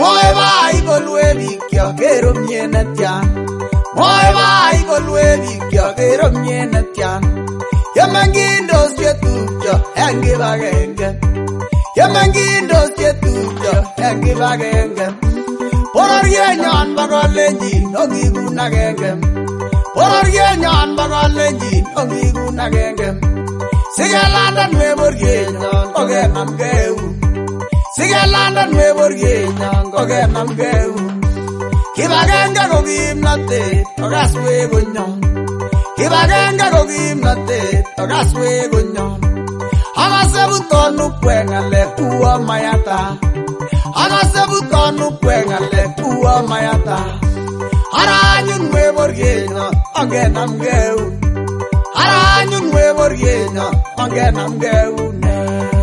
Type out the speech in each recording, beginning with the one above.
Moe bai bolwe bikya kero mienetian. Moe bai bolwe bikya kero mienetian. Yamangindos ketuja engi bagenge. Yamangindos ketuja engi bagenge. Poraryenyan bagalenji ogiguna genge. Poraryenyan bagalenji ogiguna genge. Sigalandan me borgenyan ogenam geu. Sigalandan me borgenyan ogenam geu. Kibagenge gogimnate ogaswe gonyan. Kibagenge gogimnate ogaswe gonyan. Agasebutonu kwengale kuwa mayata. Agasebutonu kwengale kuwa mayata. Aranyun me borgenyan ogenam geu. Aranyun me borgenyan ogenam geu ne.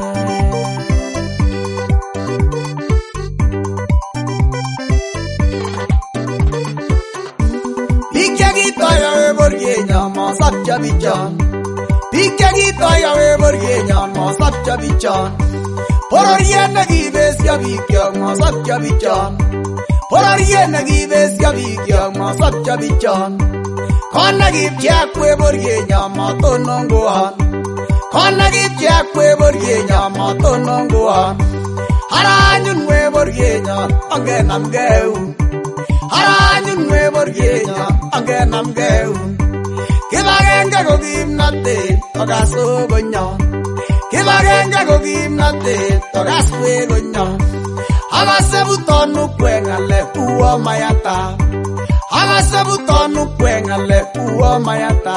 Pikagitoya borgenyan ma sapcha bichan. Pikagitoya borgenyan ma sapcha bichan. Pororiena gibes ya bikya ma sapcha bichan. Pororiena gibes ya bikya ma sapcha bichan. Kona gibya kwe borgenyan ma tonongoan. Kona gibya kwe borgenyan ma tonongoan. Aranyun me borgenyan ogenam geu. Aranyun me borgenyan ogenam geu. Kibagenge gogimnate ogaso gonyan. Kibagenge gogimnate ogaswe gonyan. Agasebutonu kwengale kuwa mayata. Agasebutonu kwengale kuwa mayata.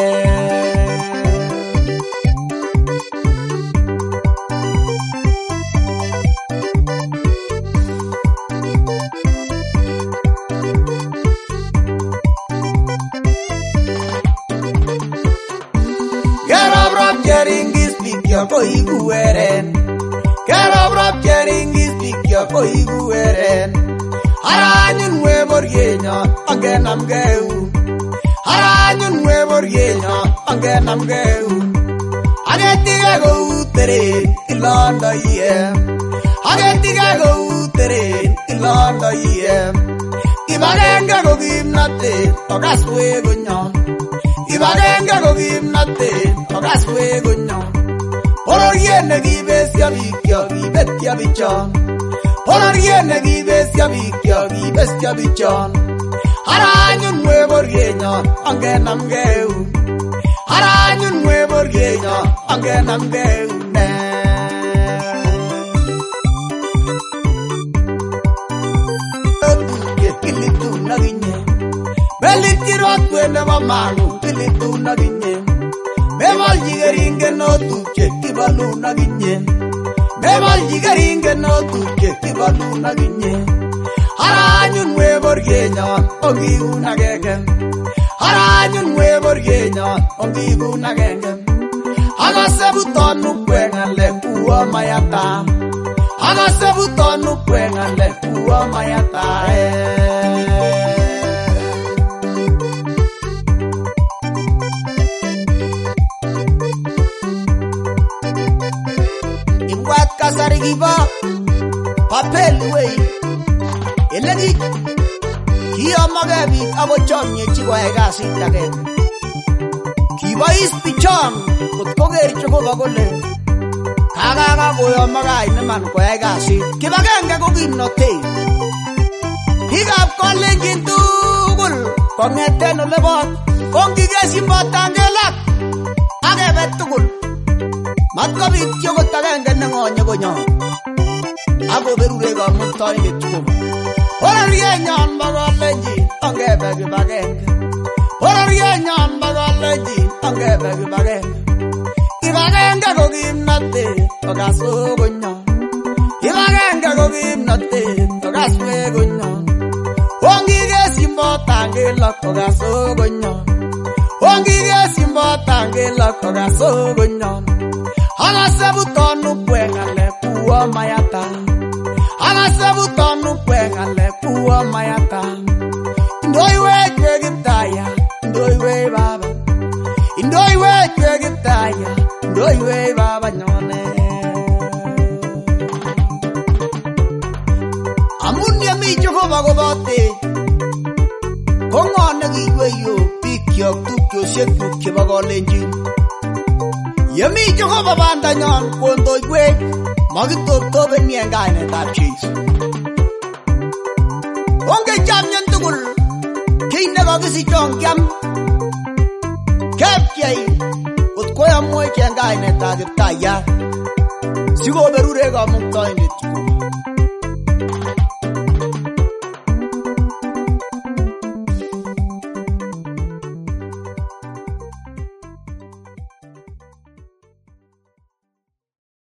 Keringis pikya ko igueren. Kerobrap keringis pikya ko igueren. Aranyun we borgenyan ogenam geu. Aranyun we borgenyan ogenam geu. Agetiga go utere ilanda yem. Agetiga go utere ilanda yem. Kibagenge go gimnate ogaswe gonyan. Kibagenge go gimnate ogaswe gonyan. Pororiene gibes ya bikya gibet ya bichan. Pororiene gibes ya bikya gibes ya bichan. Aranyun we borgenyan ogenam geu. Aranyun we borgenyan ogenam geu ne. Kilitu naginye. Belitirot wene mamalu kilitu naginye. Memal jigeringe no tuche kibalu naginye. Memal jigeringe no tuche kibalu naginye. Aranyun we borgenyan ogigu nagenge. Aranyun we borgenyan ogigu nagenge. Agasebutonu kwengale kuwa mayata. Agasebutonu kwengale kuwa mayata. Kasarigiba papel wey elegi kiyo magabi abochon ye chiwa egasita gen kiba ispichon kotkoger choko bagole kaga goyo magai neman ko egasit kibagenge ko gimnote higap kolengin tugul kongeten olebot kongigesi botangelak agebet tugul Matkabit yogo tagenge nengonye gonyon. Ago berure ga mutoinde tugo. Pororienyan bagalenji angebe gibagenge. Pororienyan bagalenji angebe gibagenge. Gibagenge go gimnate ogaso gonyon. Gibagenge go gimnate ogaswe gonyon. Ongige simbo tangela ogaso gonyon. Ongige simbo tangela ogaso gonyon. Agasebutonu kwengale kuwa mayata. Agasebutonu kwengale kuwa mayata. Ndoiwe kwegitaya, ndoiwe baba. Ndoiwe kwegitaya, ndoiwe baba nyone. Amun Kongo nekiweyo bikyok tupchosyekchuk chebo Kalenjin. Yemi Jehova bandanyon kondoiwech makitoptopeni en kainetab Jeiso. Onge chamnyen tugul kiy nekakisichon kiam kepchei kot koyamwech en kainetab Kiptayat sikoberure Kamuktaindet